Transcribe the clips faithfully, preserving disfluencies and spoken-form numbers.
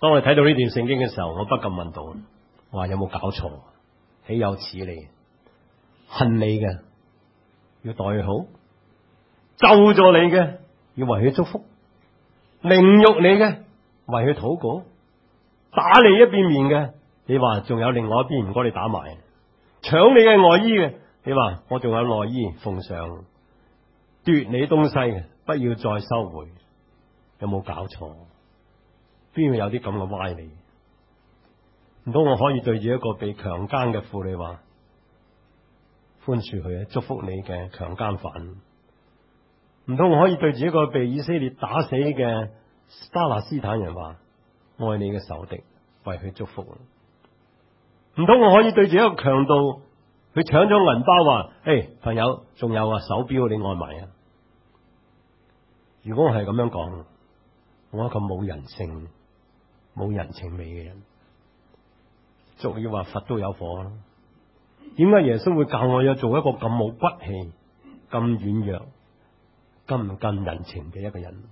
當我哋睇到呢段聖經嘅時候，我不禁問到：我話有冇搞錯？豈有此理！恨你嘅要待佢好，咒詛你嘅要為佢祝福，凌辱你嘅為佢禱告，打你一邊面嘅，你話仲有另外一邊唔該你打埋，搶你嘅外衣嘅，你話我仲有內衣奉上，奪你東西嘅不要再收回，有冇搞錯？邊會有啲咁嘅歪理？唔通我可以對住一個被強姦嘅婦女話寬恕佢啊，祝福你嘅強姦犯？唔通我可以對住一個被以色列打死嘅巴勒斯坦人話愛你嘅仇敵，為佢祝福？唔通我可以對住一個強盜，佢搶咗銀包話，誒，朋友，仲有啊手錶你愛埋啊？如果我係咁樣講，我一個冇人性、冇人情味嘅人，俗語話佛都有火啦。點解耶穌會教我要做一個咁冇骨氣、咁軟弱、咁唔近人情嘅一個人？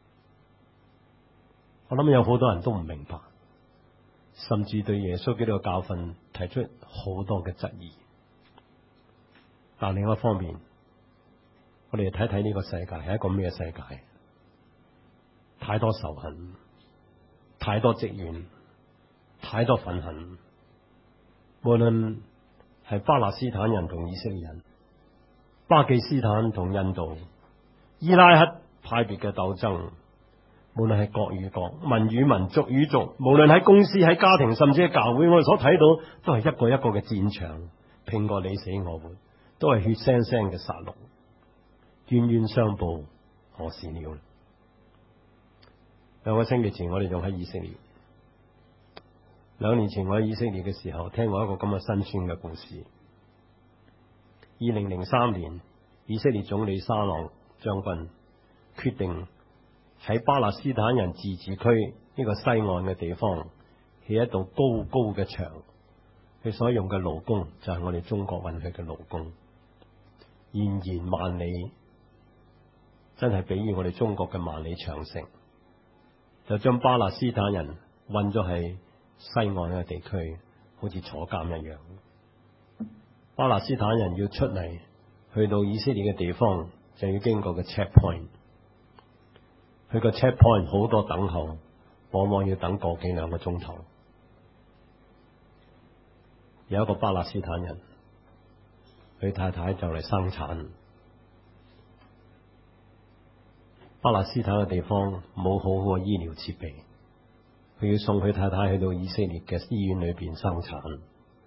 我諗有好多人都唔明白，甚至對耶穌基督嘅教訓提出好多嘅質疑。但另一方面，我哋睇睇呢個世界係一個咩世界？太多仇恨，太多積怨，太多憤恨。無論係巴勒斯坦人同以色列人，巴基斯坦同印度，伊拉克派別嘅鬥爭，無論係國與國、民與民、族與族，無論喺公司、喺家庭，甚至喺教會，我哋所睇到都係一個一個嘅戰場，拼過你死我活，都係血腥腥嘅殺戮，冤冤相報何時了？兩個星期前我哋仲喺以色列，兩年前我喺以色列嘅時候，聽過一個咁嘅辛酸嘅故事。二零零三年，以色列總理沙朗將軍決定喺巴勒斯坦人自治區呢個西岸嘅地方起一道高高嘅牆，佢所用嘅勞工就係我哋中國運去嘅勞工，延延萬里，真係比喻我哋中國嘅萬里長城，就將巴勒斯坦人運咗喺西岸嘅地區，好似坐監一樣。巴勒斯坦人要出嚟去到以色列嘅地方，就要經過個 checkpoint。佢個 checkpoint 好多等候，往往要等個幾兩個鐘頭。有一個巴勒斯坦人，佢太太就嚟生產。巴勒斯坦嘅地方冇好好嘅醫療設備，佢要送佢太太去到以色列嘅醫院裏邊生產。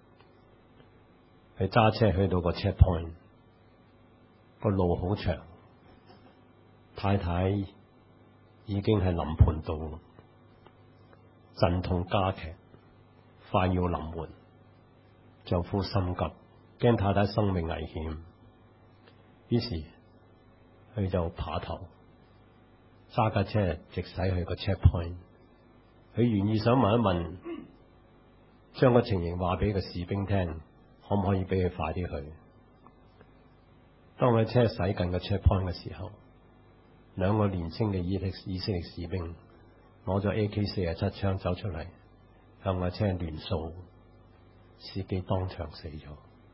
佢揸車去到個 checkpoint， 個路好長，太太已經係臨盆到，陣痛加劇，快要臨門。丈夫心急，驚太太生命危險，於是佢就爬頭揸架車直駛去個 checkpoint。佢願意想問一問，將個情形話俾個士兵聽，可唔可以俾佢快啲去？當佢車駛近個 checkpoint 嘅時候，兩個年輕嘅以以色列士兵攞咗 A K 四十七槍走出嚟，向個車亂掃，司機當場死咗。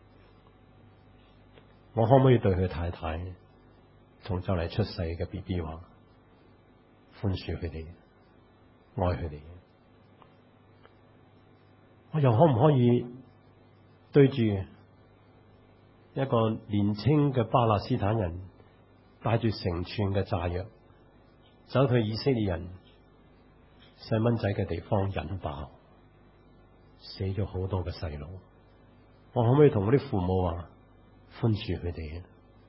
我可唔可以對佢太太同就嚟出世嘅 B B 話，寬恕佢哋，愛佢哋？我又可唔可以對住一個年輕嘅巴勒斯坦人，帶住成串嘅炸藥，走去以色列人細蚊仔嘅地方引爆，死咗好多嘅細路？我可唔可以同嗰啲父母話寬恕佢哋？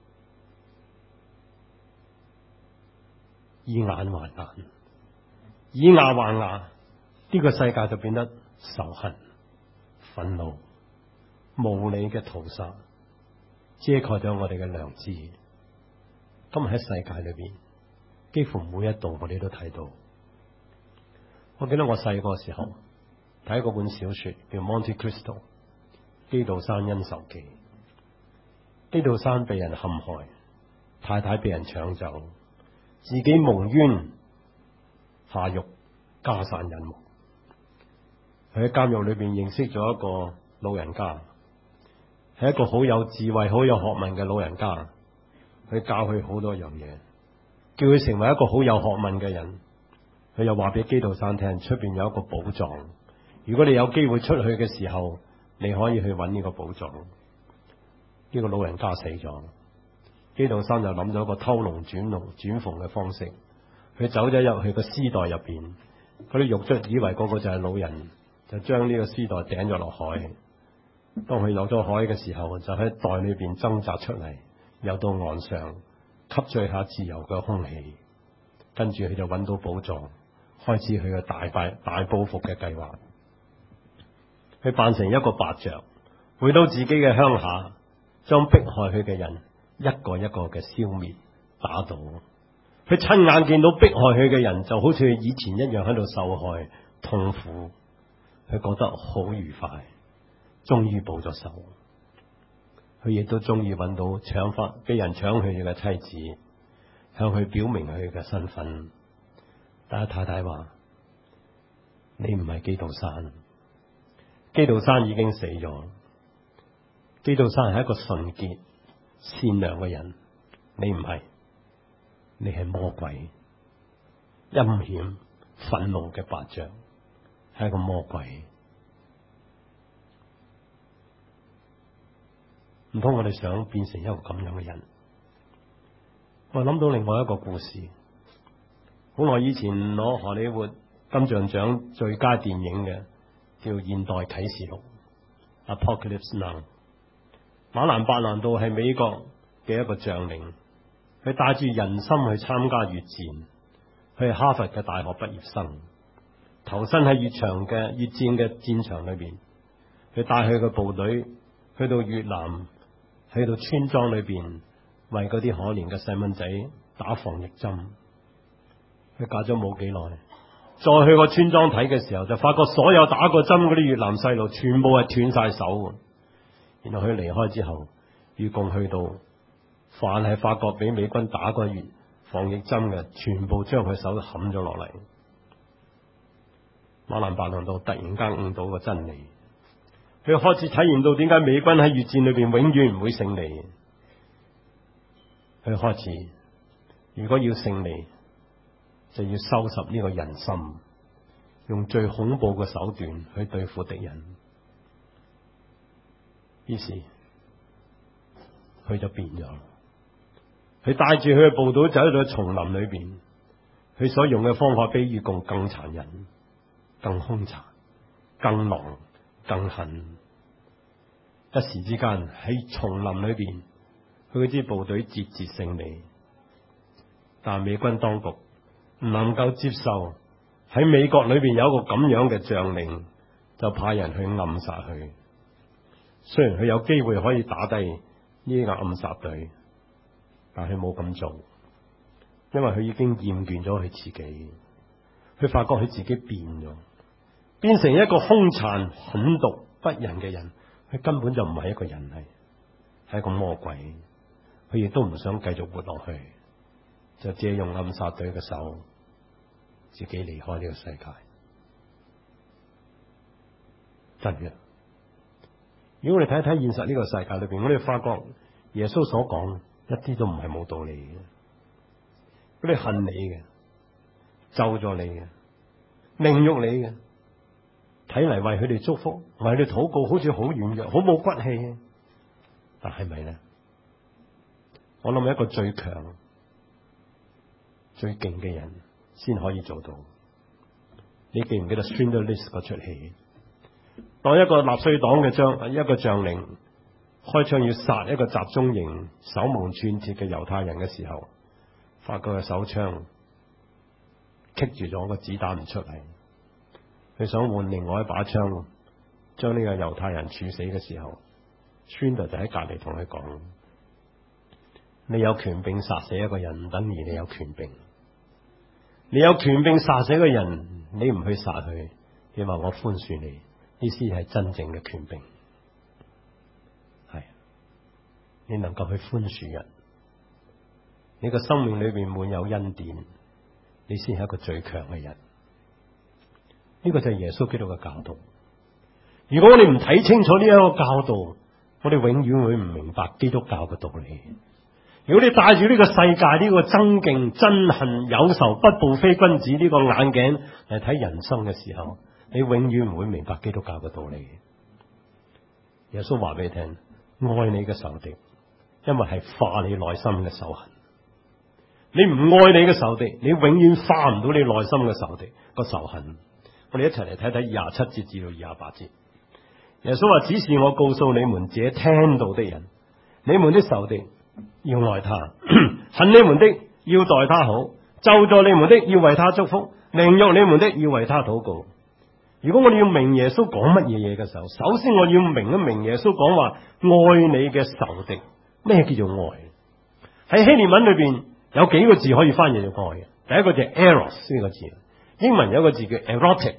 以眼還眼，以牙還牙，呢、這個世界就變得仇恨、憤怒、無理嘅屠殺，遮蓋咗我哋嘅良知。今日喺世界裏邊，幾乎每一度我哋都睇到。我記得我細個時候睇過本小說叫《Monte Cristo》，基道山恩仇記。基道山被人陷害，太太被人搶走，自己蒙冤下獄，家散人亡。 佢喺監獄裏邊認識咗一個老人家，係一個好有智慧、好有學問嘅老人家。佢教佢好多樣嘢，叫佢成為一個好有學問嘅人。佢又話俾基道山聽，出邊有一個寶藏，如果你有機會出去嘅時候，你可以去揾呢個寶藏。呢個老人家死咗，基道山就諗咗一個偷龍轉龍轉鳳嘅方式，佢走咗入去個絲袋入邊，嗰啲獄卒以為嗰個就係老人，就將呢個絲袋掟咗落海。當佢落咗海嘅時候，就喺袋裏邊掙扎出嚟，游到岸上，吸取下自由嘅空氣，跟住佢就揾到寶藏，開始佢嘅大敗大報復嘅計劃。佢扮成一個白雀，回到自己嘅鄉下，將迫害佢嘅人一個一個嘅消滅打倒。佢親眼見到迫害佢嘅人就好似佢以前一樣喺度受害痛苦，佢覺得好愉快，終於報咗仇。佢亦都終於揾到搶翻俾人搶去嘅妻子，向佢表明佢嘅身份。但係太太話：你唔係基道山，基道山已經死咗。基道山係一個純潔善良嘅人，你唔係，你係魔鬼，陰險憤怒嘅白雀，係一個魔鬼。唔通我哋想變成一個咁樣嘅人？我諗到另外一個故事，好耐以前攞荷里活金像獎最佳電影嘅，叫《現代啟示錄》 Apocalypse Now。馬蘭伯蘭道係美國嘅一個將領，佢帶住人心去參加越戰，佢係哈佛嘅大學畢業生，投身喺越長嘅越戰嘅戰場裏邊。佢帶佢嘅部隊去到越南，去到村莊裏邊為嗰啲可憐嘅細蚊仔打防疫針。佢隔咗冇幾耐，再去個村莊睇嘅時候，就發覺所有打過針嗰啲越南細路全部係斷晒手。然後佢離開之後，越共去到凡係發覺俾美軍打過越防疫針嘅，全部將佢手冚咗落嚟。馬蘭伯蘭道突然間悟到個真理，佢開始體驗到點解美軍喺越戰裏邊永遠唔會勝利。佢開始，如果要勝利，就要收拾呢個人心，用最恐怖嘅手段去對付敵人。於是佢就變咗，佢帶住佢嘅部隊走到叢林裏邊，佢所用嘅方法比越共更殘忍、更兇殘、更狼、更狠。一時之間喺叢林裏邊，佢嗰支部隊節節勝利。但美軍當局唔能夠接受喺美國裏邊有一個咁樣嘅將領，就派人去暗殺佢。雖然佢有機會可以打低呢個暗殺隊，但佢冇咁做，因為佢已經厭倦咗佢自己。佢發覺佢自己變咗，變成一個兇殘、狠毒、不仁嘅人。佢根本就唔係一個人嚟，係一個魔鬼。佢亦都唔想繼續活落去，就借用暗殺隊嘅手，自己離開呢個世界。真嘅。如果我哋睇一睇現實呢個世界裏邊，我哋發覺耶穌所講一啲都唔係冇道理嘅。嗰啲恨你嘅、咒咗你嘅、凌辱你嘅，睇嚟為佢哋祝福、為佢哋禱告，好似好軟弱、好冇骨氣。但係咪咧？我諗一個最強、最勁嘅人先可以做到。你記唔記得 Schindler's List 嗰出戲？當一個納粹黨嘅將一個將領開槍要殺一個集中營手無寸鐵嘅猶太人嘅時候，發覺個手槍棘住咗，個子彈唔出嚟。佢想換另外一把槍將呢個猶太人處死嘅時候，Schindler就喺隔籬同佢講：你有權柄殺死一個人，唔等於你有權柄。你有權柄殺死一個人，你唔去殺佢，你話我寬恕你，呢先係真正嘅權柄。係你能夠去寬恕人，你個生命裏邊滿有恩典，你先係一個最強嘅人。呢個就係耶穌基督嘅教導。 如果我哋唔睇清楚呢一個教導，我哋永遠會唔明白基督教嘅道理。如果你帶住呢個世界呢個爭競、憎恨、有仇不報非君子呢個眼鏡嚟睇人生嘅時候，你永遠唔會明白基督教嘅道理。耶穌話俾你聽，愛你嘅仇敵，因為係化你內心嘅仇恨。你唔愛你嘅仇敵，你永遠化唔到你內心嘅仇敵個仇恨。我哋一齊嚟睇睇廿七節至到廿八節。耶穌話：只是我告訴你們這聽到的人，你們的仇敵要愛他，恨你們的要待他好，咒詛你們的要為他祝福，凌辱你們的要為他禱告。如果我哋要明耶穌講乜嘢嘢嘅時候，首先我要明一明耶穌講話愛你嘅仇敵，咩叫做愛？喺希臘文裏邊有幾個字可以翻譯做愛嘅。第一個就係 eros 呢個字，英文有一個字叫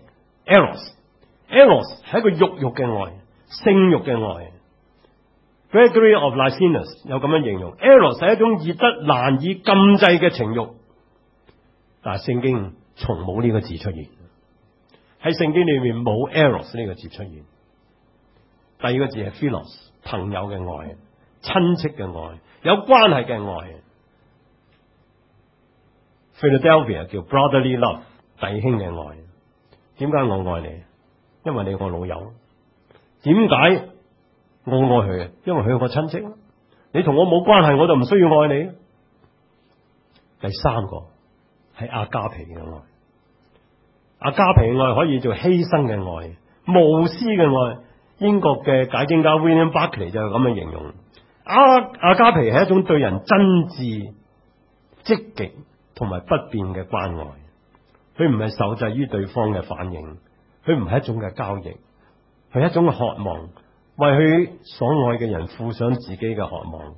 erotic，eros，eros 係一個肉肉嘅愛，性肉嘅愛。Gregory of Lycinus 有咁樣形容 ，eros 係一種熱得難以禁制嘅情慾，但係聖經從冇呢個字出現。喺聖經裏面冇 eros 呢個字出現。第二個字係 philos， 朋友嘅愛，親戚嘅愛，有關係嘅愛。Philadelphia 叫 brotherly love， 弟兄嘅愛。點解我愛你？因為你係我老友。點解我愛佢啊？因為佢係我親戚。你同我冇關係，我就唔需要愛你。第三個係阿加皮嘅愛。阿加皮嘅愛可以做犧牲嘅愛、無私嘅愛。英國嘅解經家 William Barclay 就係咁樣形容。阿阿加皮係一種對人真摯、積極同埋不變嘅關愛。佢唔係受制於對方嘅反應，佢唔係一種嘅交易，係一種嘅渴望，為佢所愛嘅人付上自己嘅渴望，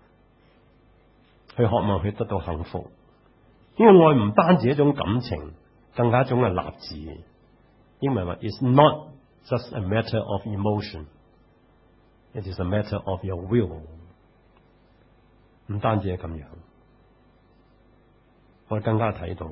佢渴望佢得到幸福。呢個愛唔單止一種感情，更加一種嘅立志。英文話 It's not just a matter of emotion, it is a matter of your will。 唔單止係咁樣，我哋更加睇到，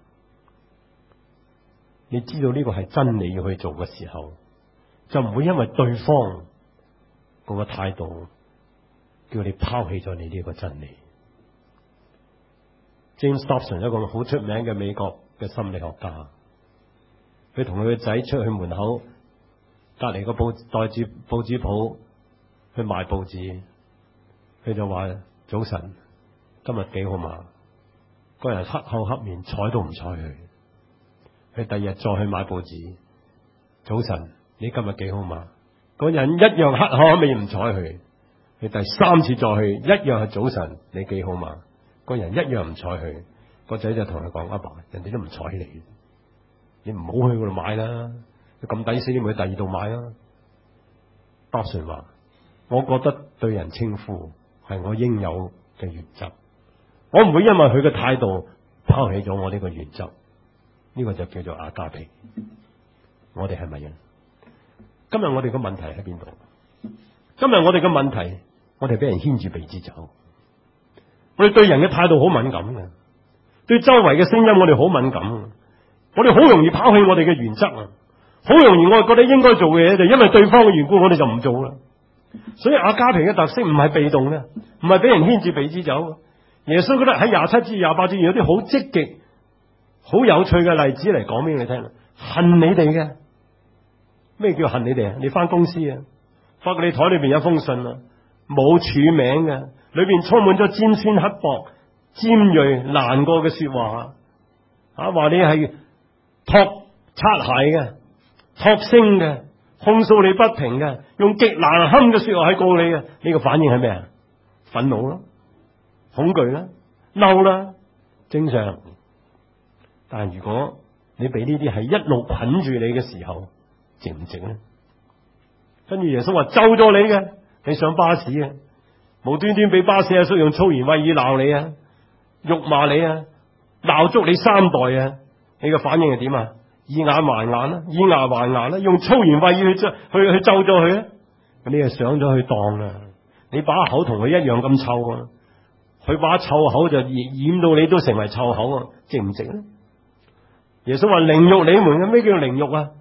你知道呢個係真理要去做嘅時候，就唔會因為對方嗰個態度叫你拋棄咗你呢個真理。James Dobson 一個好出名嘅美國嘅心理學家，佢同佢個仔出去門口隔籬個報袋住報紙鋪去賣報紙，佢就話：早晨，今日幾好嘛？個人黑口黑面，睬都唔睬佢。佢第二日再去買報紙，早晨，你今日幾好嘛？個人一樣黑口黑面唔睬佢。佢第三次再去，一樣係早晨，你幾好嘛？個人一樣唔睬佢。個仔就同佢講：阿爸，人哋都唔睬你，你唔好去嗰度買啦。咁抵死，你咪去第二度買啦。Dobson話：我覺得對人稱呼係我應有嘅原則，我唔會因為佢嘅態度拋棄咗我呢個原則。呢個就叫做阿加皮。我哋係咪啊？今日我哋嘅問題喺邊度？今日我哋嘅問題，我哋俾人牽住鼻子走。我哋對人嘅態度好敏感嘅，對周圍嘅聲音我哋好敏感。我哋好容易拋棄我哋嘅原則啊！好容易我哋覺得應該做嘅嘢，就因為對方嘅緣故，我哋就唔做啦。所以阿加皮嘅特色唔係被動嘅，唔係俾人牽住鼻子走。耶穌覺得喺廿七至廿八節有啲好積極、好有趣嘅例子嚟講俾你聽。恨你哋嘅，咩叫恨你哋啊？你翻公司啊，發覺你台裏邊有封信啊，冇署名嘅，裏邊充滿咗尖酸刻薄、尖銳難過嘅說話啊，話你係托擦鞋嘅、托聲嘅、控訴你不平嘅，用極難堪嘅說話去告你嘅。呢個反應係咩啊？憤怒啦、恐懼啦、嬲啦，正常。但係如果你俾呢啲係一路捆住你嘅時候，值唔值呢？跟住耶穌話：咒咗你嘅，你上巴士啊，無端端俾巴士阿叔用粗言穢語鬧你啊，辱罵你啊，鬧足你三代啊，你嘅反應係點啊？以眼還眼啦，以牙還牙啦，用粗言穢語去去去咒咗佢啊！咁你就上咗去當啦，你把口同佢一樣咁臭啊，佢把臭口就染到你都成為臭口啊，值唔值呢？耶穌話：凌辱你們嘅，咩叫凌辱啊？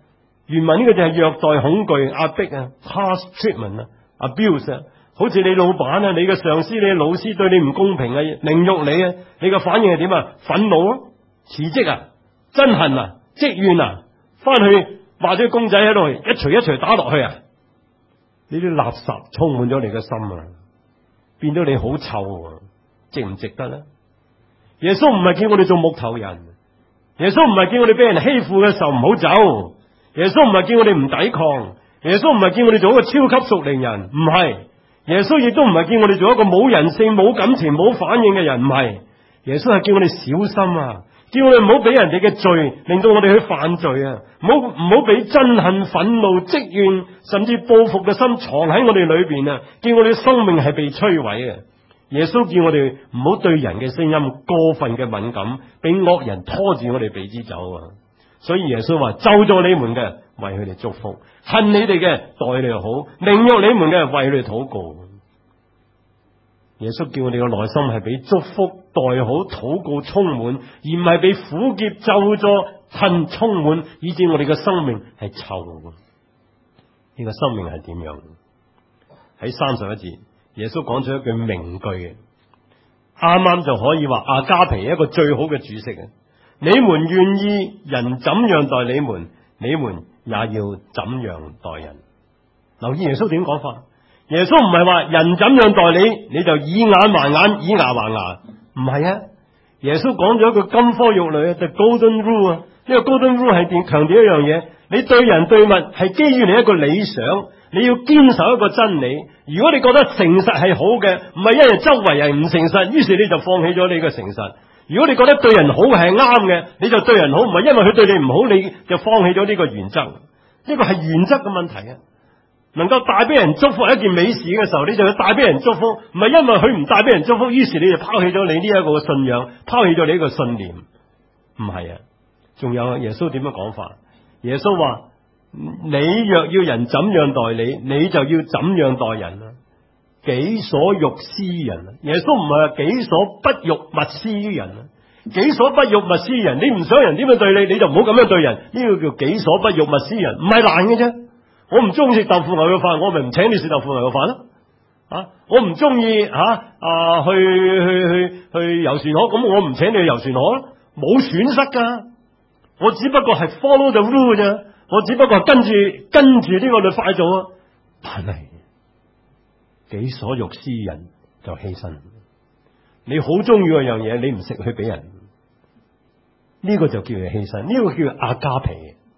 原文呢個就係虐待、恐懼、壓迫啊 ，harsh treatment 啊 ，abuse 啊，好似你老闆啊、你嘅上司、你嘅老師對你唔公平啊、凌辱你啊，你嘅反應係點啊？憤怒啊，辭職啊，憎恨啊，積怨啊，翻去或者公仔喺度一錘一錘打落去啊！呢啲垃圾充滿咗你嘅心啊，變咗你好臭啊，值唔值得咧？耶穌唔係叫我哋做木頭人，耶穌唔係叫我哋俾人欺負嘅時候唔好走，耶穌唔係叫我哋唔抵抗，耶穌唔係叫我哋做一個超級屬靈人，唔係。耶穌亦都唔係叫我哋做一個冇人性、冇感情、冇反應嘅人，唔係。耶穌係叫我哋小心啊，叫我哋唔好俾人哋嘅罪令到我哋去犯罪啊，唔好唔好俾憎恨、憤怒、積怨甚至報復嘅心藏喺我哋裏邊啊，叫我哋生命係被摧毀啊。耶穌叫我哋唔好對人嘅聲音過分嘅敏感，俾惡人拖住我哋鼻子走啊。所以耶穌話：咒詛你們嘅，為佢哋祝福；恨你哋嘅，待你又好；凌辱你們嘅，為佢哋禱告。耶穌叫我哋嘅內心係俾祝福、待好、禱告充滿，而唔係俾苦澀、咒詛、恨充滿，以致我哋嘅生命係臭嘅。呢個生命係點樣？喺三十一節，耶穌講咗一句名句嘅，啱啱就可以話阿加皮一個最好嘅注釋啊！你們願意人怎樣待你們，你們也要怎樣待人。留意耶穌點講法？耶穌唔係話人怎樣待你，你就以眼還眼，以牙還牙。唔係啊！耶穌講咗一個金科玉律啊，就 Golden Rule 啊。呢個 Golden Rule 係點強調一樣嘢？你對人對物係基於你一個理想，你要堅守一個真理。如果你覺得誠實係好嘅，唔係因為周圍人唔誠實，於是你就放棄咗你嘅誠實。如果你覺得對人好係啱嘅，你就對人好，唔係因為佢對你唔好，你就放棄咗呢個原則。呢個係原則嘅問題啊！能夠帶俾人祝福係一件美事嘅時候，你就要帶俾人祝福，唔係因為佢唔帶俾人祝福，於是你就拋棄咗你呢一個信仰，拋棄咗你呢個信念。唔係啊！仲有耶穌點樣講法？耶穌話：你若要人怎樣待你，你就要怎樣待人啊！己所欲施於人啊！耶穌唔係話己所不欲勿施於人啊！己所不欲勿施於人，你唔想人點樣對你，你就唔好咁樣對人。呢個叫己所不欲勿施於人，唔係難嘅啫。我唔中意食豆腐牛肉飯，我咪唔請你食豆腐牛肉飯咯。啊，我唔中意吓啊去去去去遊船河，咁我唔請你去遊船河咯，冇損失噶。我只不過係 follow the rule 嘅啫，我只不過係跟住跟住呢個律法做啊。但係己所欲施於人就犧牲，你好中意嗰樣嘢，你唔食去俾人，呢個就叫做犧牲，呢個叫做阿加皮。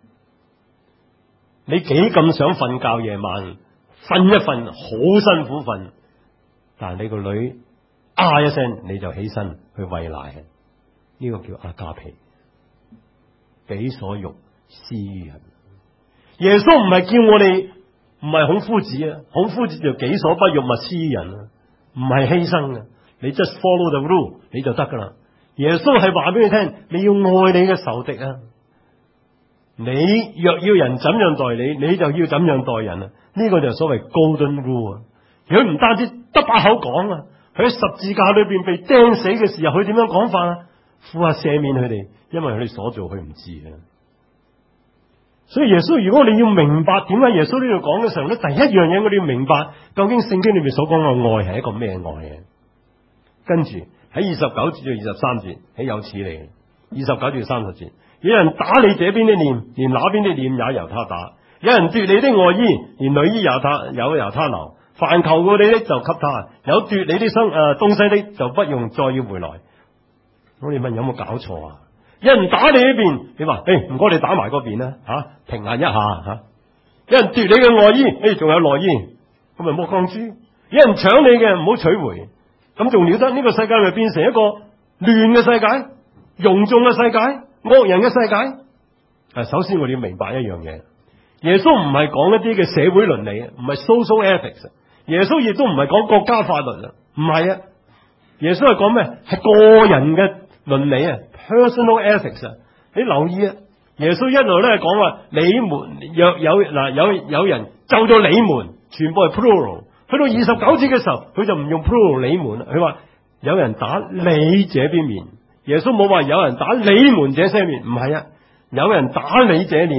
你幾咁想瞓覺，夜晚瞓一瞓好辛苦瞓，但係你個女啊一聲你就起身去餵奶，呢個叫阿加皮。己所欲施於人。耶穌唔係叫我哋，唔係孔夫子啊，孔夫子就己所不欲勿施於人啊，唔係犧牲嘅，你 just follow the rule 你就得噶啦。耶穌係話俾你聽，你要愛你嘅仇敵啊。你若要人怎樣待你，你就要怎樣待人啊！呢個就係所謂 Golden Rule 啊！佢唔單止得把口講啊，佢喺十字架裏邊被釘死嘅時候，佢點樣講法啊？父啊，赦免佢哋，因為佢哋所做佢唔知嘅。所以耶穌，如果你要明白點解耶穌呢度講嘅時候咧，第一樣嘢我哋要明白，究竟聖經裏面所講嘅愛係一個咩愛嘅？跟住喺二十九節到二十三節，喺有此嚟嘅二十九至三十節。有人打你這邊的臉，連那邊的臉也由他打；有人奪你的外衣，連內衣也他有由他留。凡求過你的就給他，有奪你的生誒、呃、東西的就不用再要回來。我哋問有冇搞錯啊？有人打你呢邊，你話誒唔該你打埋嗰邊啦吓，平衡一下吓、啊。有人奪你嘅外衣，誒仲有內衣，咁咪莫放豬。有人搶你嘅，唔好取回，咁仲了得？呢、這個世界咪變成一個亂嘅世界，庸眾嘅世界。惡人嘅世界，啊，首先我哋要明白一樣嘢，耶穌唔係講一啲嘅社會倫理，唔係 social ethics， 耶穌亦都唔係講國家法律啊，唔係啊，耶穌係講咩？係個人嘅倫理啊 ，personal ethics 啊，你留意啊，耶穌一路咧講話，你們若有嗱有有人咒咗你們，全部係 plural， 去到二十九節嘅時候，佢就唔用 plural 你們，佢話有人打你這邊面。耶穌冇話有人打你們這些面，唔係啊！有人打你這臉，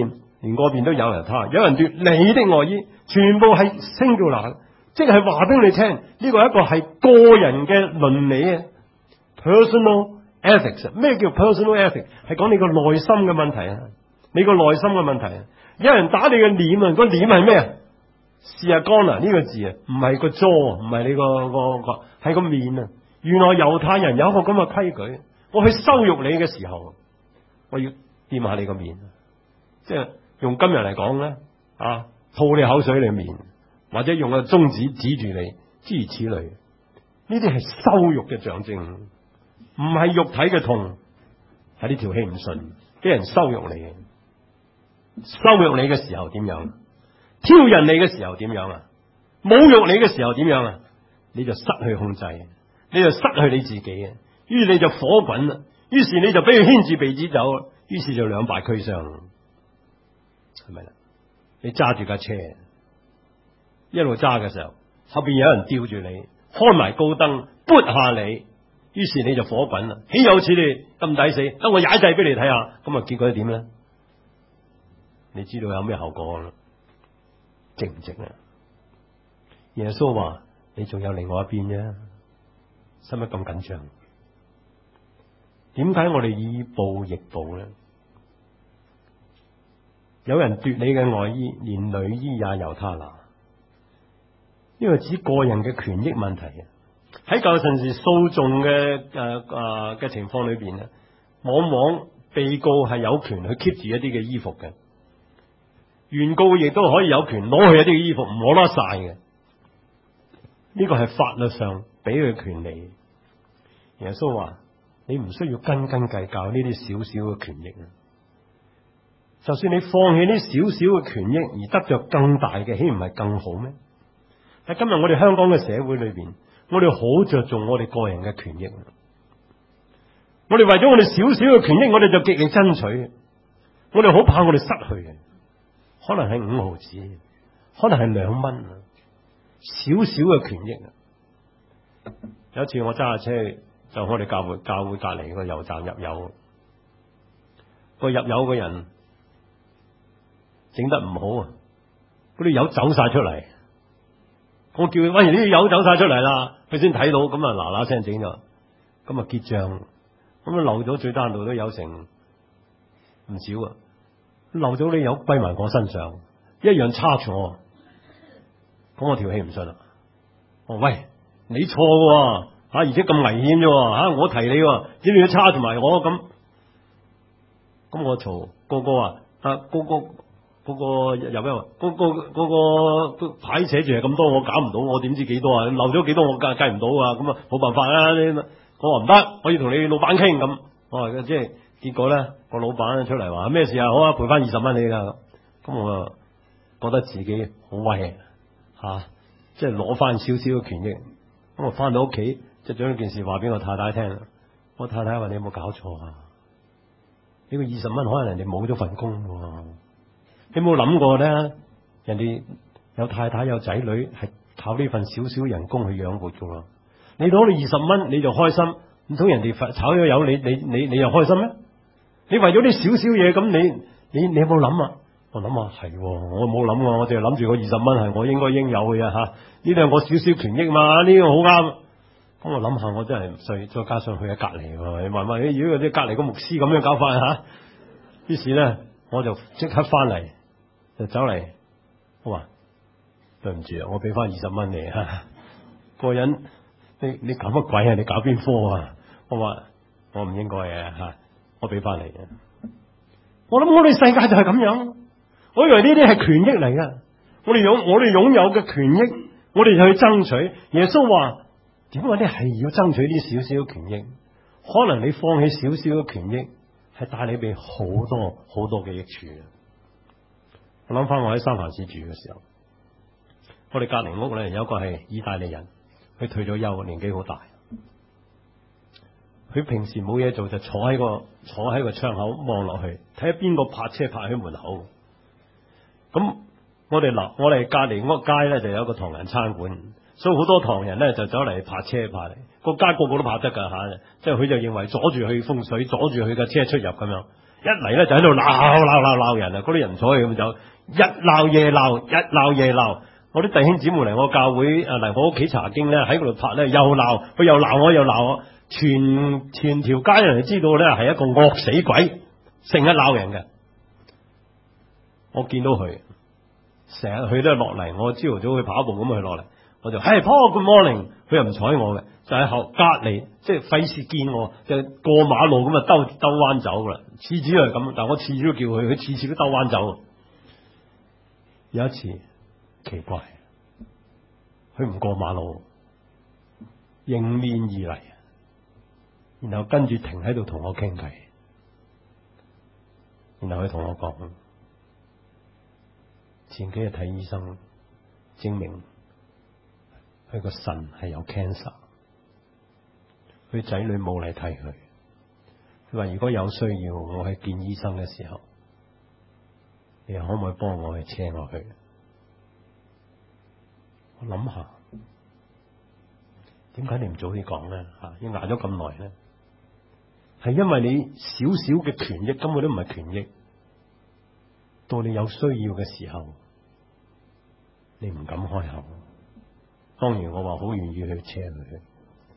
連嗰邊都有人他，有人奪你的外衣，全部係 singular，即係話俾你聽，呢個一個係個人嘅倫理啊 ，personal ethics。咩叫 personal ethics？ 係講你個內心嘅問題啊，你個內心嘅問題啊。有人打你嘅臉啊，個臉係咩啊？是啊，干啊呢個字啊，唔係個 jaw， 唔係你個個個，係個面啊。原來猶太人有一個咁嘅規矩，我去羞辱你嘅時候，我要掂下你個面，即係用今日嚟講咧，啊，吐你口水你面，或者用個中指指住你，諸如此類，呢啲係羞辱嘅象徵，唔係肉體嘅痛，係呢條氣唔順，俾人羞辱你，羞辱你嘅時候點樣？挑釁你嘅時候點樣啊？侮辱你嘅時候點樣啊？你就失去控制，你就失去你自己啊！於是你就火滾啦，於是你就俾佢牽住鼻子走，於是就兩敗俱傷，係咪啦？你揸住架車，一路揸嘅時候，後邊有人吊住你，開埋高燈，撥下你，於是你就火滾啦！豈有此理，咁抵死，等我踩掣俾你睇下，咁啊結果點咧？你知道有咩後果啦？值唔值啊？耶穌話：你仲有另外一邊啫，使乜咁緊張？點解我哋以暴易暴咧？有人奪你嘅外衣，連裏衣也由他拿，呢個指個人嘅權益問題啊！喺舊陣時訴訟嘅誒誒嘅情況裏邊咧，往往被告係有權去 keep 住一啲嘅衣服嘅。原告亦都可以有權攞去一啲衣服，唔攞得晒嘅。呢個係法律上俾佢嘅權利。耶穌話：你唔需要斤斤計較呢啲少少嘅權益啊！就算你放棄呢少少嘅權益而得着更大嘅，豈唔係更好咩？喺今日我哋香港嘅社會裏邊，我哋好着重我哋個人嘅權益。我哋為咗我哋少少嘅權益，我哋就極力爭取。我哋好怕我哋失去嘅。可能係五毫子，可能係兩蚊，少少嘅權益啊！有一次我揸下車，就我哋教會教會隔籬個油站入油，個入油嘅人整得唔好啊！嗰啲油走晒出嚟，我叫佢喂，呢啲油走晒出嚟啦，佢先睇到，咁啊嗱嗱聲整咗，咁啊結賬，咁啊漏咗最單度都有成唔少啊！漏咗你有歸埋我身上，一樣差錯，咁我條氣唔順啦。我喂，你錯嘅吓，而且咁危險啫吓，我提你，點解要差同埋我咁？咁我嘈個個啊，啊個個個個入咩？個個個個牌寫住係咁多，我搞唔到，我點知幾多啊？漏咗幾多我計計唔到啊？咁啊冇辦法啦，你我話唔得，我要同你老闆傾咁，我話即係。結果咧，個老闆出嚟話咩事啊？好啊，賠翻二十蚊你噶。咁我啊覺得自己好威吓、啊，即係攞翻少少嘅權益。咁我翻到屋企就將呢件事話俾我太太聽。我太太話：你有冇搞錯啊？呢個二十蚊可能人哋冇咗份工喎。你有冇諗過咧？人哋有太太有仔女，係靠呢份少少人工去養活噶喎。你攞你二十蚊你就開心，唔通人哋炒咗魷你你你你又開心咩？你為咗啲少少嘢，咁你你你有冇諗啊？我諗啊，係，我冇諗啊，我淨係諗住個二十蚊係我應該應有嘅吓，呢啲係我少少權益嘛，呢個好啱。咁我諗下，我真係唔衰，再加上佢喺隔籬，你慢慢，如果啲隔籬個牧師咁樣搞法吓，於是咧我就即刻翻嚟，就走嚟，我話對唔住啊，我俾翻二十蚊你吓，個人你你搞乜鬼啊？你搞邊科啊？我話我唔應該嘅吓。我俾翻你嘅，我諗我哋世界就係咁樣，我以為呢啲係權益嚟噶，我哋擁我哋擁有嘅權益，我哋就去爭取。耶穌話：點解你係要爭取啲少少嘅權益？可能你放棄少少嘅權益，係帶你俾好多好多嘅益處。我諗翻我喺三藩市住嘅時候，我哋隔籬屋咧有一個係意大利人，佢退咗休，年紀好大。佢平時冇嘢做就坐喺個坐喺個窗口望落去，睇下邊個泊車泊喺門口。咁我哋嗱，我哋隔籬屋街咧就有一個唐人餐館，所以好多唐人咧就走嚟泊車泊嚟，個街個個都泊得噶吓，即係佢就認為阻住佢風水，阻住佢嘅車出入咁樣。 一嚟咧就喺度鬧鬧鬧鬧人啊！嗰啲人坐去咁就日鬧夜鬧，日鬧夜鬧。我啲弟兄姊妹嚟我教會啊嚟我屋企查經咧，喺嗰度拍咧又鬧，佢又鬧我又鬧我，全全條街人就知道咧係一個惡死鬼，成日鬧人嘅。我見到佢成日佢都係落嚟，我朝頭早去跑步咁去落嚟，我就嘿 Paul good morning，佢又唔睬我嘅，就喺後隔籬，即係費事見我，就過馬路咁啊兜兜彎走啦。次次都係咁，但我次次都叫佢，佢次次都兜彎走。有一次奇怪，佢唔過馬路，迎面而嚟，然後跟住停喺度同我傾偈，然後佢同我講，前幾日睇醫生，證明佢個腎係有 cancer， 佢仔女冇嚟睇佢，佢話如果有需要我去見醫生嘅時候，你可唔可以幫我去車我去？我諗下，點解你唔早啲講咧？吓，要挨咗咁耐咧，係因為你少少嘅權益根本都唔係權益，到你有需要嘅時候，你唔敢開口。當然我話好願意去車佢去。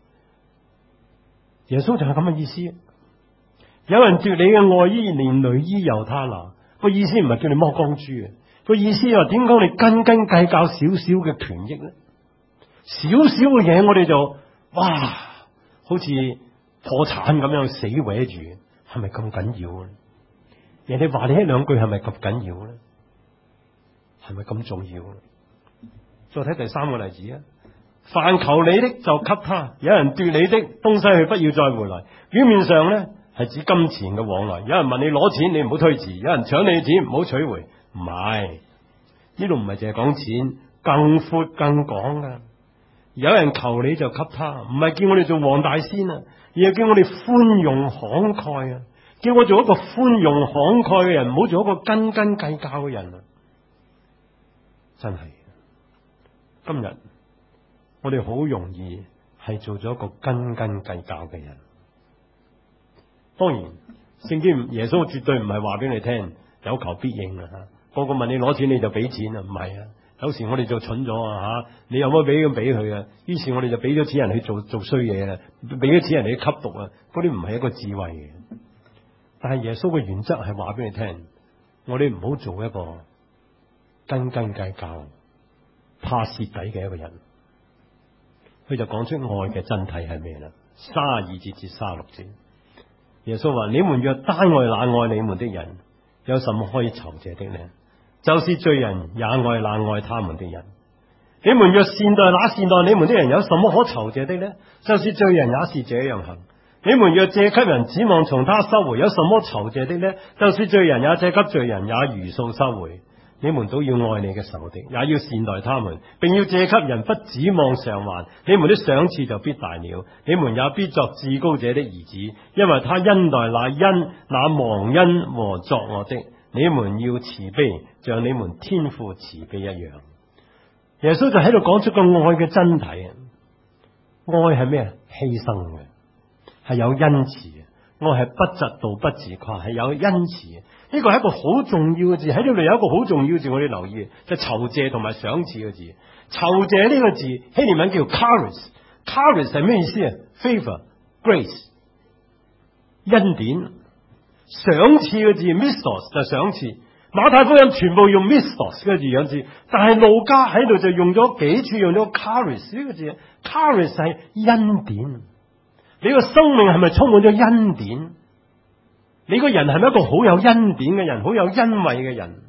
耶穌就係咁嘅意思。有人奪你嘅外衣，連內衣由他拿。個意思唔係叫你剝光豬，個意思係話點講你斤斤計較少少嘅權益咧？少少嘅嘢我哋就哇，好似破產咁樣死搲住，係咪咁緊要咧？人哋話你一兩句係咪咁緊要咧？係咪咁重要咧？再睇第三個例子啊！凡求你的就給他，有人奪你的東西去，不要再回來。表面上咧係指金錢嘅往來，有人問你攞錢，你唔好推辭；有人搶你錢，唔好取回。唔係，呢度唔係淨係講錢，更闊更廣噶。有人求你就給他，唔係叫我哋做黃大仙啊，而係叫我哋寬容慷慨啊，叫我做一個寬容慷慨嘅人，唔好做一個斤斤計較嘅人啊！真係。今日我哋好容易係做咗一個斤斤計較嘅人。當然，聖經耶穌絕對唔係話俾你聽有求必應啊！個個問你攞錢你就俾錢啊？唔係啊！有時我哋就蠢咗啊！吓，你有乜俾咁俾佢啊？於是我哋就俾咗錢人去做做衰嘢啦，俾咗錢人去吸毒啊！嗰啲唔係一個智慧嘅。但係耶穌嘅原則係話俾你聽，我哋唔好做一個斤斤計較、怕蝕底嘅一個人。佢就講出愛嘅真諦係咩啦？三十二節至三十六節，耶穌話：你們若單愛那愛你們的人，有什麼可以酬謝的呢？就是罪人也愛那愛他們的人。你們若善待那善待你們的人，有什麼可酬謝的呢？就是罪人也是這樣行。你們若借給人，指望從他收回，有什麼酬謝的呢？就是罪人也借給罪人，也如數收回。你們都要愛你嘅仇敵，也要善待他們，並要借給人，不指望償還。你們的賞賜就必大了，你們也必作至高者的兒子，因為他恩待那恩那忘恩和作惡的。你們要慈悲，像你們天父慈悲一樣。耶穌就喺度講出個愛嘅真諦啊！愛係咩？犧牲嘅，係有恩慈嘅。愛係不嫉妒不自誇，係有恩慈嘅。呢個係一個好重要嘅字，喺呢度有一個好重要嘅字，我哋留意，就係酬謝同埋賞賜嘅字。酬謝呢個字希臘文叫 charis，charis 係咩意思啊 ？favor、grace， 恩典。賞賜嘅字 mistos 就賞賜。馬太福音全部用 mistos 嘅字樣字，但係路加喺度就用咗幾處用咗 charis 呢個字。charis 係恩典。你個生命係咪充滿咗恩典？你個人係咪一個好有恩典嘅人，好有恩惠嘅人？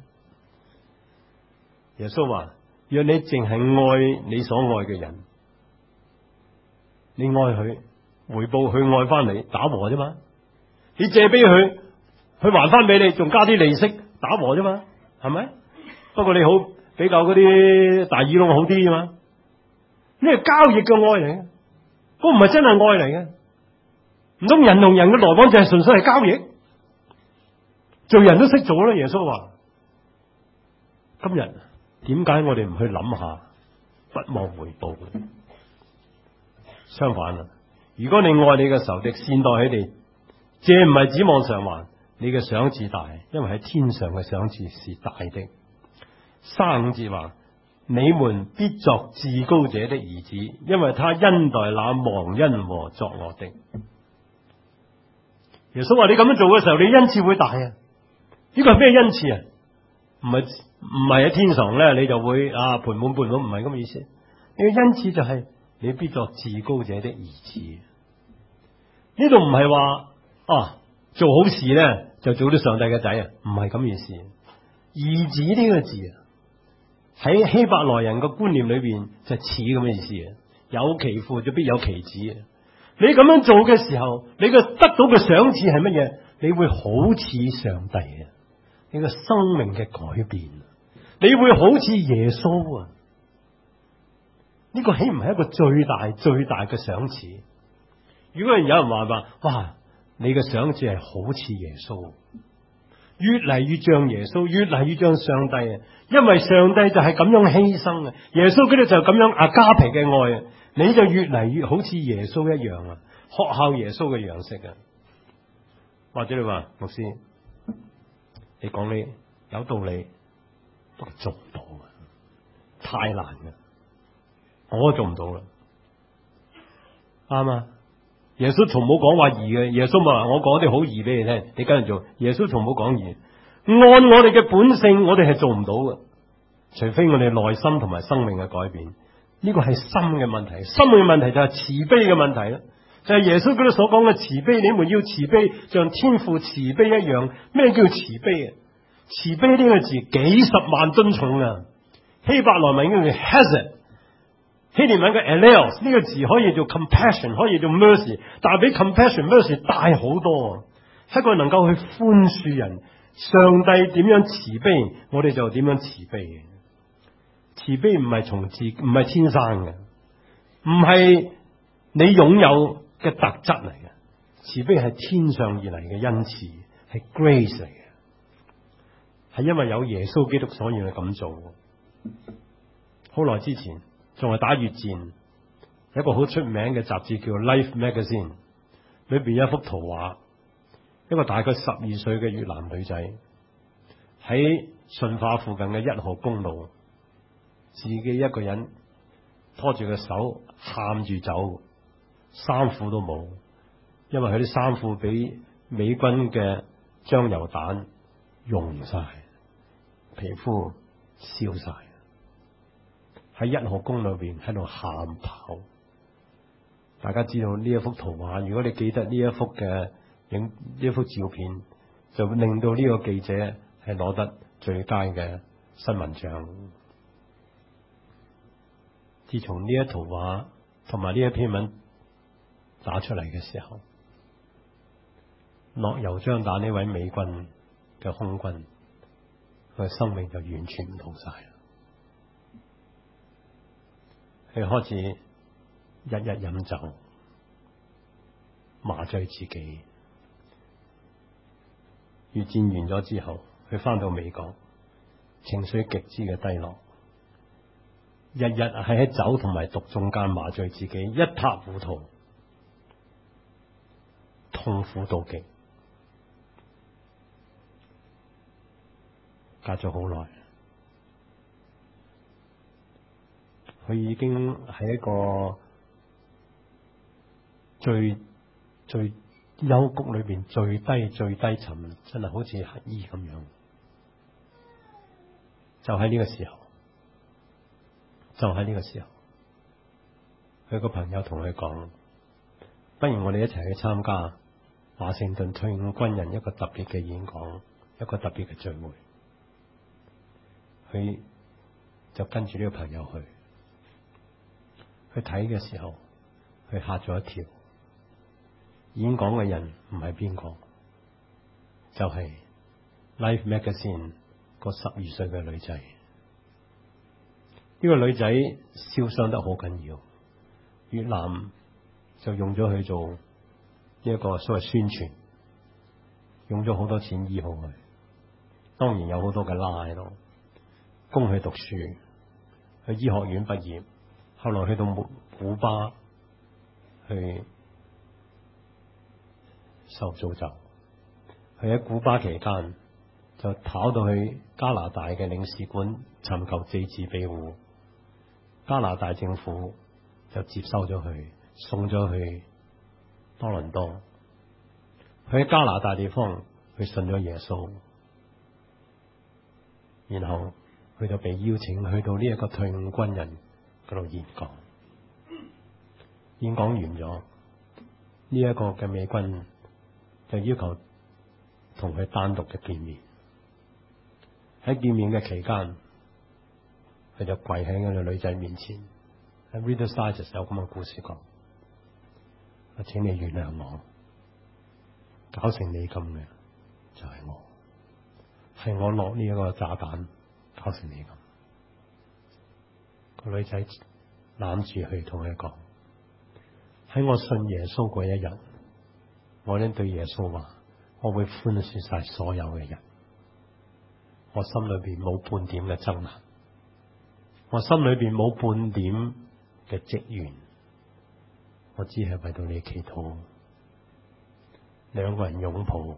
耶穌話：若你淨係愛你所愛嘅人，你愛佢，回報佢愛翻你，打和啫嘛。你借俾佢，佢還翻俾你，仲加啲利息，打和啫嘛，係咪？不過你好比較嗰啲大耳窿好啲啫嘛。呢係交易嘅愛嚟嘅，嗰唔係真係愛嚟嘅。唔通人同人嘅來往就係純粹係交易？做人都識做啦。耶穌話：今日點解我哋唔去諗下不忘回報？相反啊，如果你愛你嘅仇敵，善待佢哋，借唔係指望償還， 你嘅賞賜大，因為喺天上嘅賞賜是大的。三五節話，你們必作至高者的兒子，因為他恩待那忘恩和作惡的。耶穌話你咁樣做嘅時候，你恩賜會大啊！呢個係咩恩賜啊？唔係唔係喺天上咧，你就會啊盆滿缽滿，唔係咁嘅意思。你嘅恩賜就係你必作至高者的兒子。呢度唔係話啊做好事咧就做到上帝嘅仔啊，唔係咁意思。兒子呢個字啊，喺希伯來人嘅觀念裏邊就似咁嘅意思啊，有其父就必有其子啊。你咁樣做嘅時候，你嘅得到嘅賞賜係乜嘢？你會好似上帝啊！你嘅生命嘅改變，你會好似耶穌啊！呢個豈唔係一個最大最大嘅賞賜？如果有人話話，哇，你嘅賞賜係好似耶穌，越嚟越像耶穌，越嚟越像上帝啊！因為上帝就係咁樣犧牲啊，耶穌基督就咁樣阿加皮嘅愛啊，你就越嚟越好似耶穌一樣啊，學效耶穌嘅樣式啊！或者你話牧師，你講你有道理，不過做唔到啊，太難嘅，我都做唔到啦，啱啊！耶穌從冇講話易嘅，耶穌話我講啲好易俾你聽，你跟住做。耶穌從冇講易，按我哋嘅本性，我哋係做唔到嘅，除非我哋內心同埋生命嘅改變。呢個係心嘅問題，心嘅問題就係慈悲嘅問題啦。就係耶穌嗰度所講嘅慈悲，你們要慈悲，像天父慈悲一樣。咩叫慈悲啊？慈悲呢個字幾十萬噸重啊！希伯來文叫做 hesed， 希臘文嘅 eleos 呢個字可以做 compassion， 可以做 mercy， 但係比 compassion mercy 大好多。一個能夠去寬恕人，上帝點樣慈悲，我哋就點樣慈悲。慈悲唔係從自，唔係天生嘅，唔係你擁有嘅特質嚟嘅。慈悲係天上而嚟嘅恩賜，係 grace 嚟嘅，係因為有耶穌基督所以去咁做。好耐之前仲係打越戰，有一個好出名嘅雜誌叫 Life Magazine， 裏邊有一幅圖畫，一個大概十二歲嘅越南女仔喺順化附近嘅一號公路，自己一個人拖住個手喊住走，衫褲都冇，因為佢啲衫褲俾美軍嘅醬油彈溶晒，皮膚燒晒，喺一號公路邊喺度喊跑。大家知道呢一幅圖畫，如果你記得呢一幅嘅影呢一幅照片，就會令到呢個記者係攞得最佳嘅新聞獎。自從呢一圖畫同埋呢一篇文打出嚟嘅時候，落油漿彈呢位美軍嘅空軍，佢嘅生命就完全唔同晒。佢開始日日飲酒，麻醉自己。越戰完咗之後，佢翻到美國，情緒極之嘅低落，日日係喺酒同埋毒中間麻醉自己，一塌糊塗，痛苦到極。隔咗好耐，佢已經喺一個最最幽谷裏邊最低最低沉，真係好似乞兒咁樣。就喺呢個時候，就喺呢個時候，佢個朋友同佢講，不如我哋一齊去參加華盛頓退伍軍人一個特別嘅演講，一個特別嘅聚會。佢就跟住呢個朋友去，去睇嘅時候，佢嚇咗一跳。演講嘅人唔係邊個，就係、是、Life Magazine 個十二歲嘅女仔。呢、這個女仔燒傷得好緊要，越南就用咗佢做呢一個所謂宣傳，用咗好多錢醫好佢。當然有好多嘅拉喺度，供佢讀書，去醫學院畢業，後來去到古巴去受造就， 佢喺古巴期間就跑到去加拿大嘅領事館尋求政治庇護，加拿大政府就接收咗佢，送咗去多倫多。佢喺加拿大地方佢信咗耶穌，然後佢就被邀請去到呢一個退伍軍人嗰度演講。演講完咗，呢一個嘅美軍就要求同佢單獨嘅見面。喺見面嘅期間，佢就跪喺嗰個女仔面前。喺 Reader's Digest 有咁嘅故事講：我請你原諒我，搞成你咁嘅就係我，係我落呢一個炸彈搞成你咁。個女仔攬住佢同佢講：喺我信耶穌嗰一日，我咧對耶穌話，我會寬恕晒所有嘅人。我心裏邊冇半點嘅憎恨，我心裏邊冇半點嘅積怨，我只係為到你祈禱。兩個人擁抱，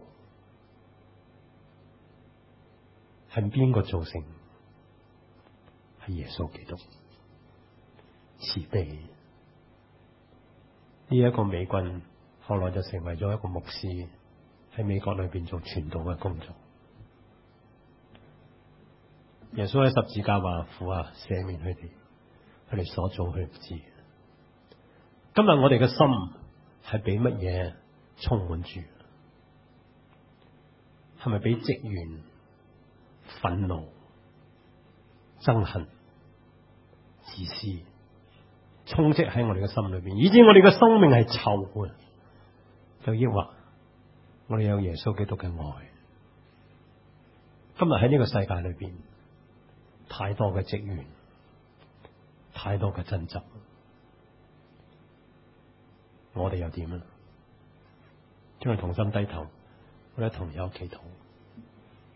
係邊個造成？係耶穌基督慈悲。呢一個美軍後來就成為咗一個牧師，喺美國裏邊做傳道嘅工作。耶穌喺十字架話：父啊，赦免佢哋，佢哋所做佢唔知。今日我哋嘅心係俾乜嘢充滿住？係咪俾積怨、憤怒、憎恨、自私充斥喺我哋嘅心裏邊，以致我哋嘅生命係臭嘅？就抑或我哋有耶穌基督嘅愛？今日喺呢個世界裏邊，太多嘅積怨，太多嘅爭執，我哋又點啊？將佢同心低頭，我哋同有祈禱。